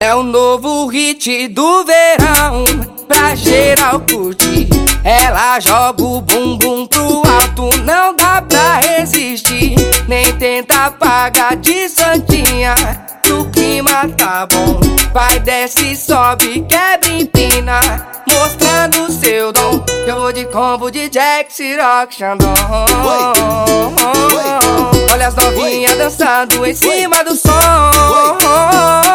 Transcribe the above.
É o novo hit do verão, pra geral curtir. Ela joga o bumbum pro alto, não dá pra resistir. Nem tenta apagar de santinha, que o clima tá bom. Vai, desce, sobe, quebra, empina, mostrando seu dom. Eu vou de combo de Jack, Ciroc, Xandão. Olha as novinhas dançando em cima do som.